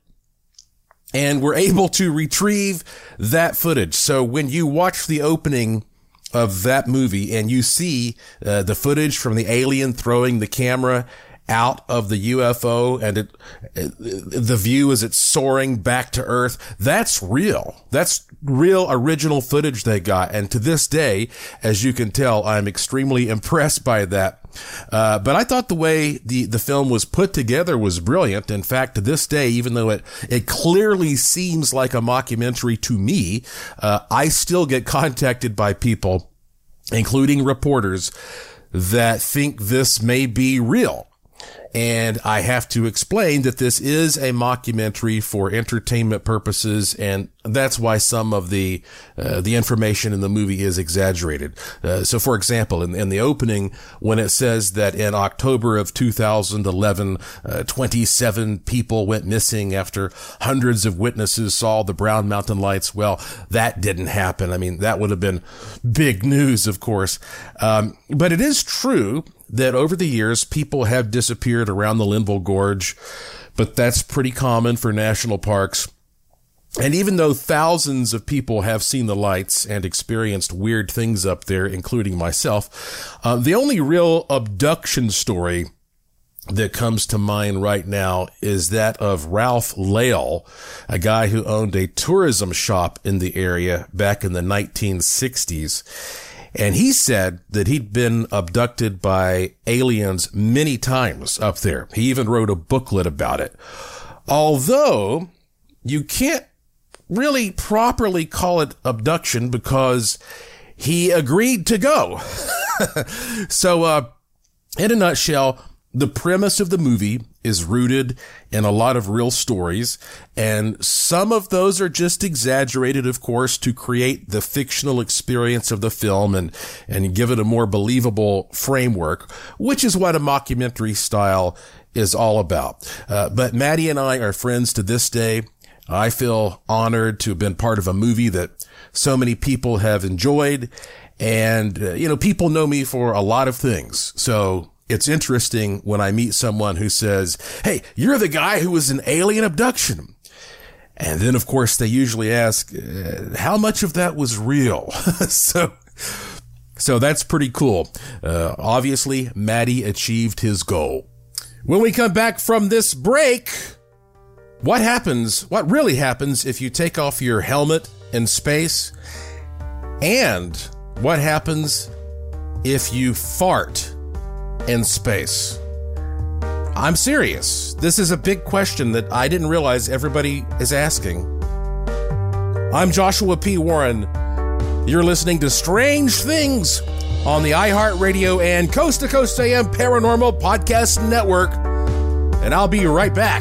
D: and were able to retrieve that footage. So when you watch the opening of that movie and you see uh, the footage from the alien throwing the camera out of the U F O and it, it, the view as it's soaring back to Earth, that's real. That's real original footage they got. And to this day, as you can tell, I'm extremely impressed by that. Uh, but I thought the way the, the film was put together was brilliant. In fact, to this day, even though it, it clearly seems like a mockumentary to me, uh, I still get contacted by people, including reporters, that think this may be real. And I have to explain that this is a mockumentary for entertainment purposes, and that's why some of the uh, the information in the movie is exaggerated. Uh, so, for example, in, in the opening, when it says that in October of two thousand eleven, uh, twenty-seven people went missing after hundreds of witnesses saw the Brown Mountain Lights, well, that didn't happen. I mean, that would have been big news, of course. Um, but it is true that over the years, people have disappeared around the Linville Gorge, but that's pretty common for national parks. And even though thousands of people have seen the lights and experienced weird things up there, including myself, uh, the only real abduction story that comes to mind right now is that of Ralph Lale, a guy who owned a tourism shop in the area back in the nineteen sixties. And he said that he'd been abducted by aliens many times up there. He even wrote a booklet about it. Although you can't really properly call it abduction because he agreed to go. So, uh, in a nutshell, the premise of the movie is rooted in a lot of real stories, and some of those are just exaggerated, of course, to create the fictional experience of the film and, and give it a more believable framework, which is what a mockumentary style is all about. Uh, but Maddie and I are friends to this day. I feel honored to have been part of a movie that so many people have enjoyed. And, uh, you know, people know me for a lot of things. So it's interesting when I meet someone who says, hey, you're the guy who was in Alien Abduction. And then, of course, they usually ask, uh, how much of that was real? so, so that's pretty cool. Uh, obviously, Maddie achieved his goal. When we come back from this break, what happens, what really happens if you take off your helmet in space? And what happens if you fart in space? I'm serious. This is a big question that I didn't realize everybody is asking. I'm Joshua P. Warren. You're listening to Strange Things on the iHeartRadio and Coast to Coast A M Paranormal Podcast Network. And I'll be right back.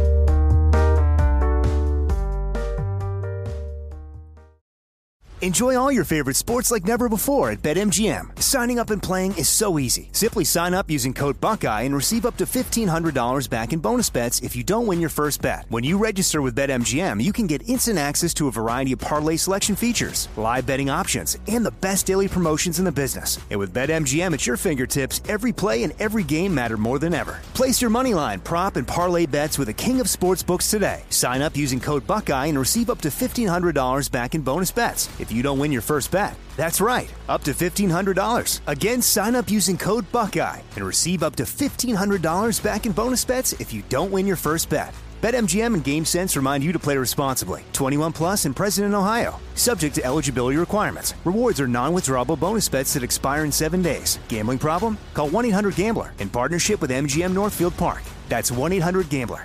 A: Enjoy all your favorite sports like never before at BetMGM. Signing up and playing is so easy. Simply sign up using code Buckeye and receive up to fifteen hundred dollars back in bonus bets if you don't win your first bet. When you register with BetMGM, you can get instant access to a variety of parlay selection features, live betting options, and the best daily promotions in the business. And with BetMGM at your fingertips, every play and every game matter more than ever. Place your moneyline, prop, and parlay bets with the king of sportsbooks today. Sign up using code Buckeye and receive up to fifteen hundred dollars back in bonus bets if you don't win your first bet. That's right, up to fifteen hundred dollars. Again, sign up using code Buckeye and receive up to fifteen hundred dollars back in bonus bets if you don't win your first bet. BetMGM and GameSense remind you to play responsibly. twenty-one plus and present in Ohio. Subject to eligibility requirements. Rewards are non-withdrawable bonus bets that expire in seven days. Gambling problem? Call one eight hundred gambler in partnership with M G M Northfield Park. That's one eight hundred gambler.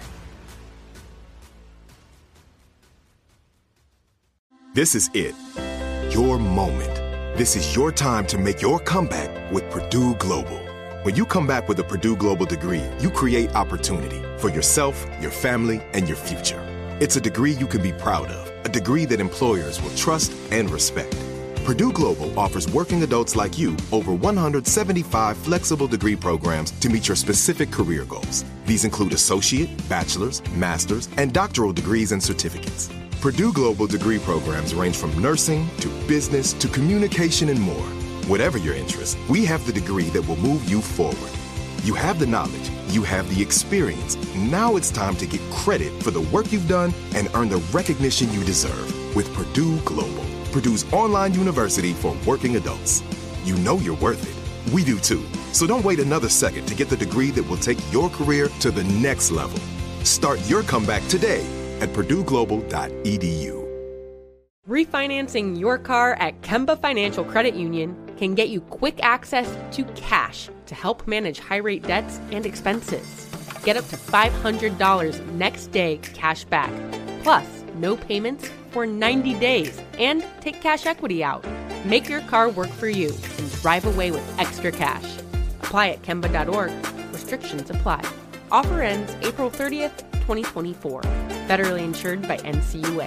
B: This is it. Your moment. This is your time to make your comeback with Purdue Global. When you come back with a Purdue Global degree, you create opportunity for yourself, your family, and your future. It's a degree you can be proud of, a degree that employers will trust and respect. Purdue Global offers working adults like you over one hundred seventy-five flexible degree programs to meet your specific career goals. These include associate, bachelor's, master's, and doctoral degrees and certificates. Purdue Global degree programs range from nursing to business to communication and more. Whatever your interest, we have the degree that will move you forward. You have the knowledge, you have the experience. Now it's time to get credit for the work you've done and earn the recognition you deserve with Purdue Global, Purdue's online university for working adults. You know you're worth it. We do too. So don't wait another second to get the degree that will take your career to the next level. Start your comeback today at purdue global dot e d u.
I: Refinancing your car at Kemba Financial Credit Union can get you quick access to cash to help manage high-rate debts and expenses. Get up to five hundred dollars next day cash back, plus no payments for ninety days, and take cash equity out. Make your car work for you and drive away with extra cash. Apply at kemba dot org. Restrictions apply. Offer ends April thirtieth, twenty twenty-four. Federally insured by N C U A.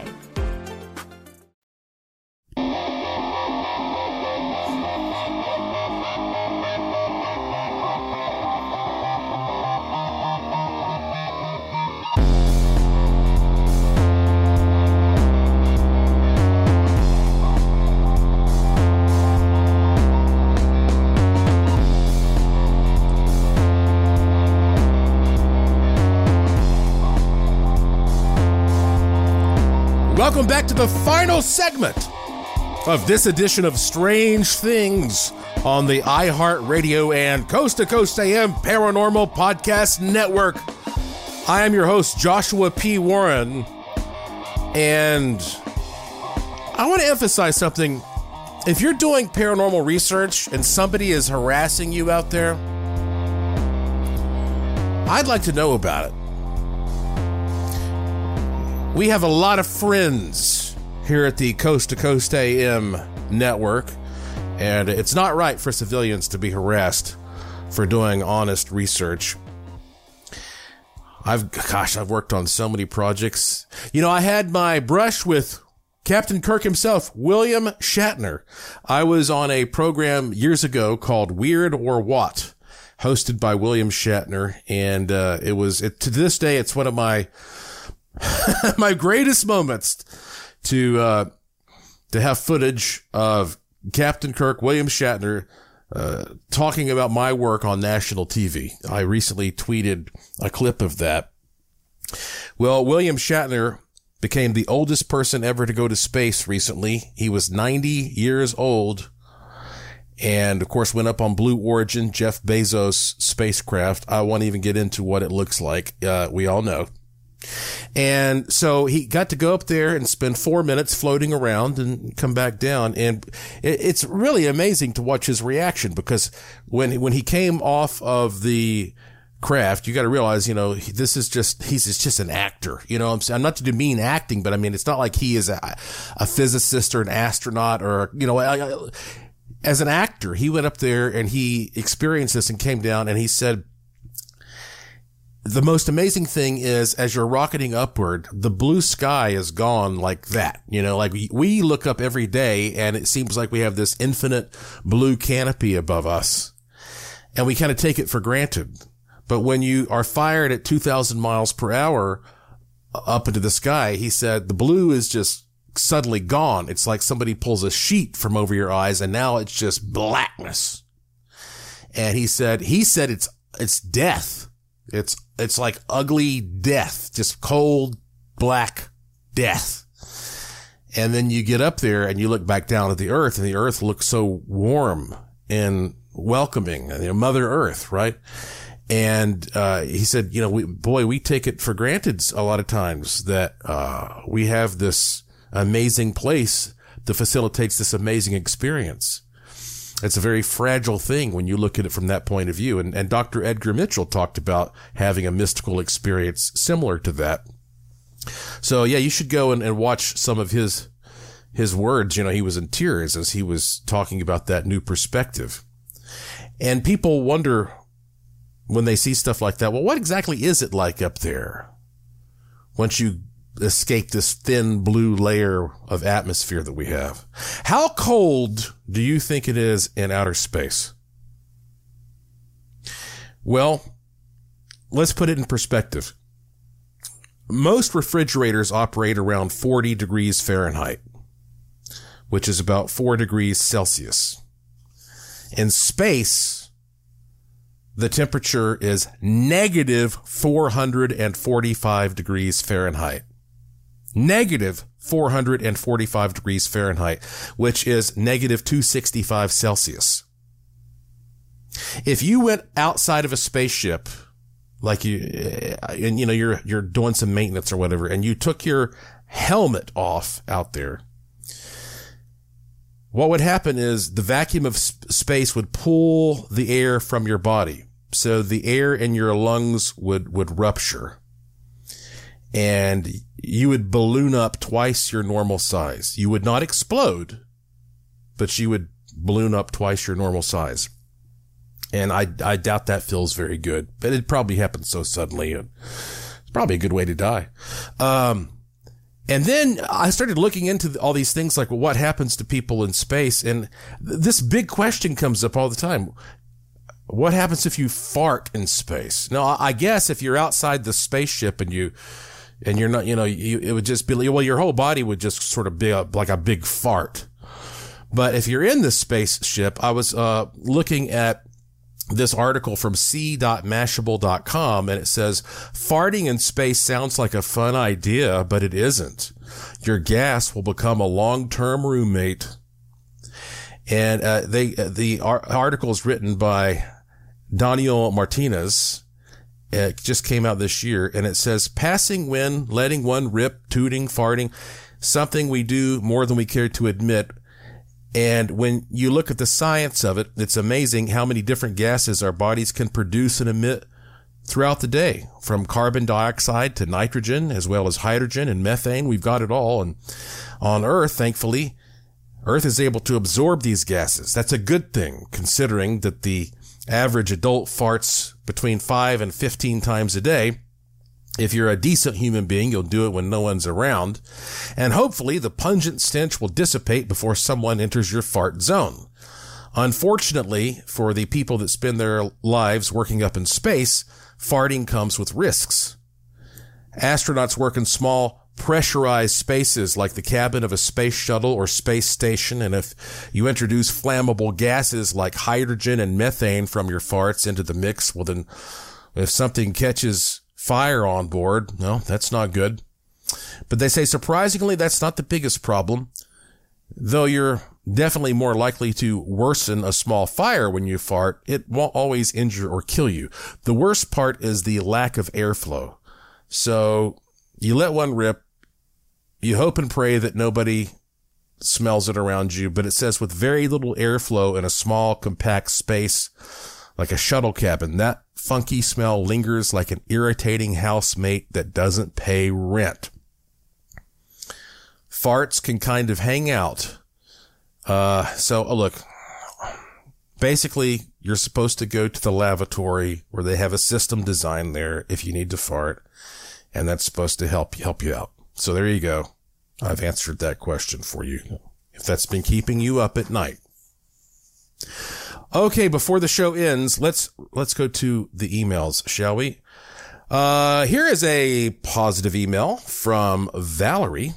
D: Welcome back to the final segment of this edition of Strange Things on the iHeartRadio and Coast to Coast A M Paranormal Podcast Network. I am your host, Joshua P. Warren, and I want to emphasize something. If you're doing paranormal research and somebody is harassing you out there, I'd like to know about it. We have a lot of friends here at the Coast to Coast A M network, and it's not right for civilians to be harassed for doing honest research. I've, gosh, I've worked on so many projects. You know, I had my brush with Captain Kirk himself, William Shatner. I was on a program years ago called Weird or What, hosted by William Shatner. And, uh, it was, it, to this day, it's one of my, my greatest moments to, uh, to have footage of Captain Kirk, William Shatner, uh, talking about my work on national T V. I recently tweeted a clip of that. Well, William Shatner became the oldest person ever to go to space recently. He was ninety years old and, of course, went up on Blue Origin, Jeff Bezos' spacecraft. I won't even get into what it looks like. Uh, we all know. And so he got to go up there and spend four minutes floating around and come back down. And it, it's really amazing to watch his reaction, because when, when he came off of the craft, you got to realize, you know, this is just, he's just an actor. You know, I'm, I'm not to demean acting, but I mean, it's not like he is a, a physicist or an astronaut or, you know, I, I, as an actor, he went up there and he experienced this and came down and he said, the most amazing thing is, as you're rocketing upward, the blue sky is gone like that. You know, like we, we look up every day and it seems like we have this infinite blue canopy above us and we kind of take it for granted. But when you are fired at two thousand miles per hour up into the sky, he said, the blue is just suddenly gone. It's like somebody pulls a sheet from over your eyes and now it's just blackness. And he said, he said it's, it's death. It's, it's like ugly death, just cold, black death. And then you get up there and you look back down at the earth and the earth looks so warm and welcoming, you know, Mother Earth, right? And, uh, he said, you know, we, boy, we take it for granted a lot of times that, uh, we have this amazing place that facilitates this amazing experience. It's a very fragile thing when you look at it from that point of view. And, and Doctor Edgar Mitchell talked about having a mystical experience similar to that. So yeah, you should go and, and watch some of his, his words. You know, he was in tears as he was talking about that new perspective. And people wonder when they see stuff like that, well, what exactly is it like up there once you escape this thin blue layer of atmosphere that we have? How cold do you think it is in outer space? Well, let's put it in perspective. Most refrigerators operate around forty degrees Fahrenheit, which is about four degrees Celsius. In space, the temperature is negative four hundred forty-five degrees Fahrenheit. Negative four hundred forty-five degrees Fahrenheit, which is negative two hundred sixty-five Celsius. If you went outside of a spaceship, like you, and you know, you're, you're doing some maintenance or whatever, and you took your helmet off out there, what would happen is the vacuum of sp- space would pull the air from your body. So the air in your lungs would, would rupture and you would balloon up twice your normal size. You would not explode, but you would balloon up twice your normal size. And I, I doubt that feels very good, but it probably happened so suddenly. It's probably a good way to die. Um, And then I started looking into all these things like, well, what happens to people in space? And th- this big question comes up all the time. What happens if you fart in space? Now, I guess if you're outside the spaceship and you, and you're not, you know, you, it would just be, well, your whole body would just sort of be a, like a big fart. But if you're in the spaceship, I was, uh, looking at this article from c dot mashable dot com, and it says, farting in space sounds like a fun idea, but it isn't. Your gas will become a long-term roommate. And, uh, they, the article is written by Daniel Martinez. It just came out this year, and it says, passing wind, letting one rip, tooting, farting, something we do more than we care to admit. And when you look at the science of it, it's amazing how many different gases our bodies can produce and emit throughout the day, from carbon dioxide to nitrogen, as well as hydrogen and methane. We've got it all. And on Earth, thankfully, Earth is able to absorb these gases. That's a good thing, considering that the average adult farts between five and fifteen times a day. If you're a decent human being, you'll do it when no one's around. And hopefully the pungent stench will dissipate before someone enters your fart zone. Unfortunately, for the people that spend their lives working up in space, farting comes with risks. Astronauts work in small, pressurized spaces like the cabin of a space shuttle or space station, and if you introduce flammable gases like hydrogen and methane from your farts into the mix, well then, if something catches fire on board, no, that's not good. But they say surprisingly, that's not the biggest problem. Though you're definitely more likely to worsen a small fire when you fart, it won't always injure or kill you. The worst part is the lack of airflow. So you let one rip, you hope and pray that nobody smells it around you, but it says with very little airflow in a small, compact space, like a shuttle cabin, that funky smell lingers like an irritating housemate that doesn't pay rent. Farts can kind of hang out. Uh, so, oh, look, basically, you're supposed to go to the lavatory where they have a system designed there if you need to fart, and that's supposed to help help you out. So there you go. I've answered that question for you, if that's been keeping you up at night. Okay, before the show ends, let's let's go to the emails, shall we? Uh, here is a positive email from Valerie.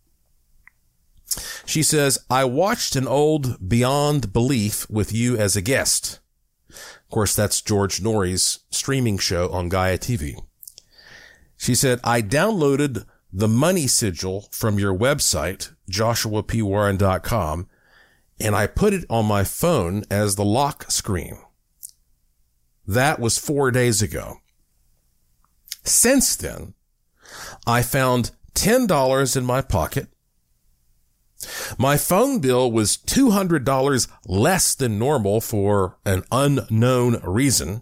D: She says, I watched an old Beyond Belief with you as a guest. Of course, that's George Norrie's streaming show on Gaia T V. She said, I downloaded the money sigil from your website, joshua p warren dot com, and I put it on my phone as the lock screen. That was four days ago. Since then, I found ten dollars in my pocket. My phone bill was two hundred dollars less than normal for an unknown reason.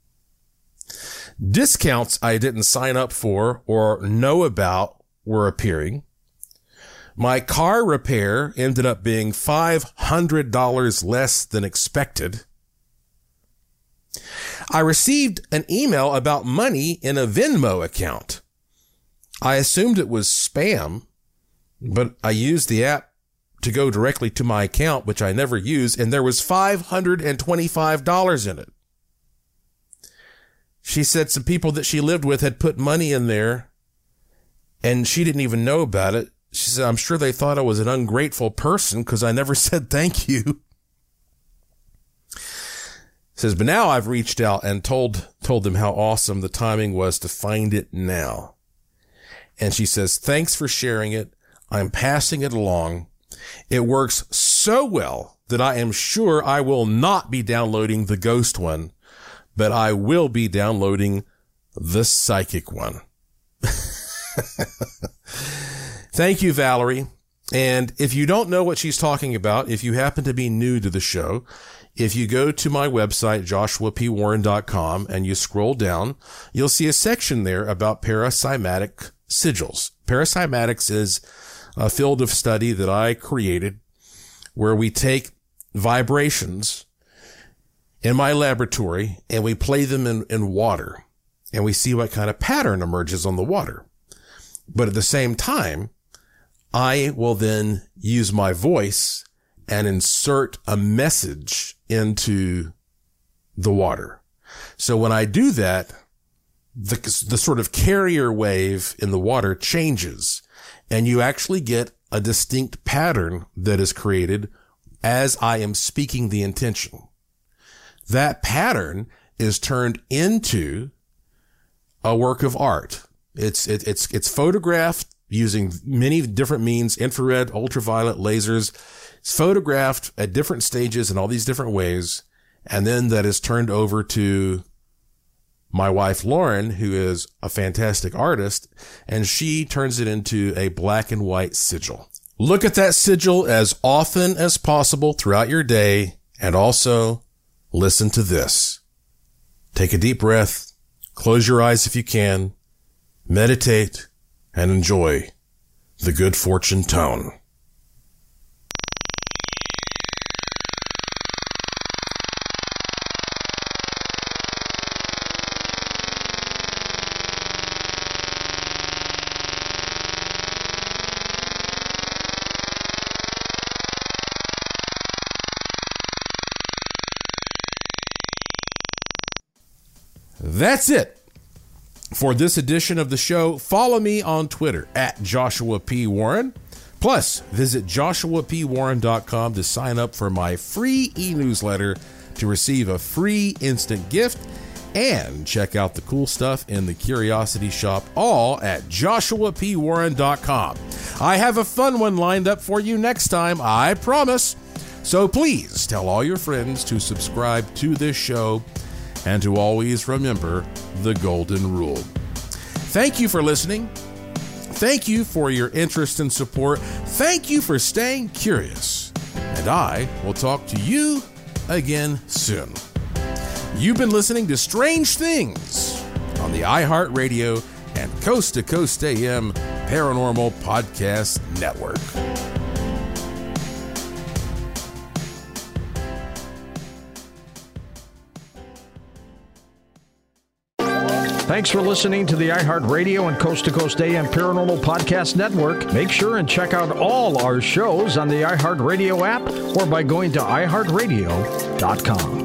D: Discounts I didn't sign up for or know about were appearing. My car repair ended up being five hundred dollars less than expected. I received an email about money in a Venmo account. I assumed it was spam, but I used the app to go directly to my account, which I never use, and there was five hundred twenty-five dollars in it. She said some people that she lived with had put money in there, and she didn't even know about it. She said, I'm sure they thought I was an ungrateful person because I never said thank you. Says, but now I've reached out and told told them how awesome the timing was to find it now. And she says, thanks for sharing it. I'm passing it along. It works so well that I am sure I will not be downloading the ghost one, but I will be downloading the psychic one. Thank you, Valerie. And if you don't know what she's talking about, if you happen to be new to the show, if you go to my website, joshua p warren dot com, and you scroll down, you'll see a section there about paracymatic sigils. Paracymatics is a field of study that I created where we take vibrations in my laboratory and we play them in, in water, and we see what kind of pattern emerges on the water. But at the same time, I will then use my voice and insert a message into the water. So when I do that, the, the sort of carrier wave in the water changes, and you actually get a distinct pattern that is created as I am speaking the intention. That pattern is turned into a work of art. It's, it, it's, it's photographed using many different means, infrared, ultraviolet, lasers. It's photographed at different stages in all these different ways. And then that is turned over to my wife, Lauren, who is a fantastic artist, and she turns it into a black and white sigil. Look at that sigil as often as possible throughout your day, and also listen to this. Take a deep breath, close your eyes if you can, meditate, and enjoy the good fortune tone. That's it for this edition of the show. Follow me on Twitter at Joshua P. Warren. Plus, visit joshua p warren dot com to sign up for my free e-newsletter to receive a free instant gift, and check out the cool stuff in the Curiosity Shop, all at joshua p warren dot com. I have a fun one lined up for you next time, I promise. So please tell all your friends to subscribe to this show and to always remember the golden rule. Thank you for listening. Thank you for your interest and support. Thank you for staying curious. And I will talk to you again soon. You've been listening to Strange Things on the iHeartRadio and Coast to Coast A M Paranormal Podcast Network.
E: Thanks for listening to the iHeartRadio and Coast to Coast A M Paranormal Podcast Network. Make sure and check out all our shows on the iHeartRadio app or by going to i heart radio dot com.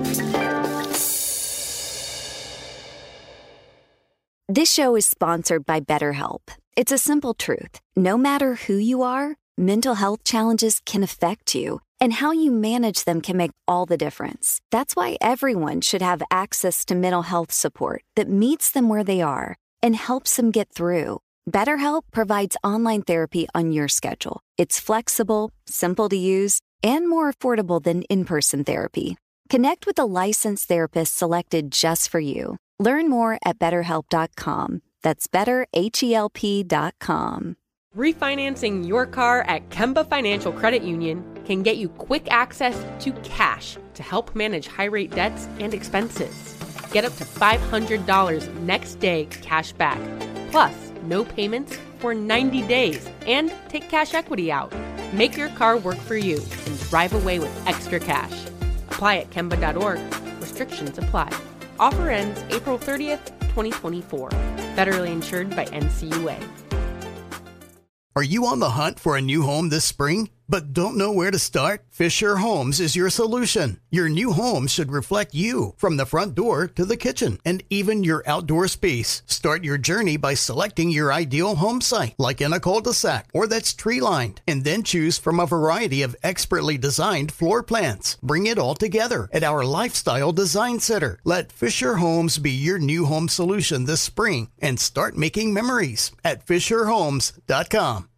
H: This show is sponsored by BetterHelp. It's a simple truth. No matter who you are, mental health challenges can affect you, and how you manage them can make all the difference. That's why everyone should have access to mental health support that meets them where they are and helps them get through. BetterHelp provides online therapy on your schedule. It's flexible, simple to use, and more affordable than in-person therapy. Connect with a licensed therapist selected just for you. Learn more at better help dot com. That's better help dot com.
I: Refinancing your car at Kemba Financial Credit Union can get you quick access to cash to help manage high-rate debts and expenses. Get up to five hundred dollars next day cash back, plus no payments for ninety days, and take cash equity out. Make your car work for you and drive away with extra cash. Apply at kemba dot org. Restrictions apply. Offer ends April thirtieth, twenty twenty-four. Federally insured by N C U A.
J: Are you on the hunt for a new home this spring, but don't know where to start? Fisher Homes is your solution. Your new home should reflect you, from the front door to the kitchen, and even your outdoor space. Start your journey by selecting your ideal home site, like in a cul-de-sac or that's tree-lined, and then choose from a variety of expertly designed floor plans. Bring it all together at our Lifestyle Design Center. Let Fisher Homes be your new home solution this spring and start making memories at fisher homes dot com.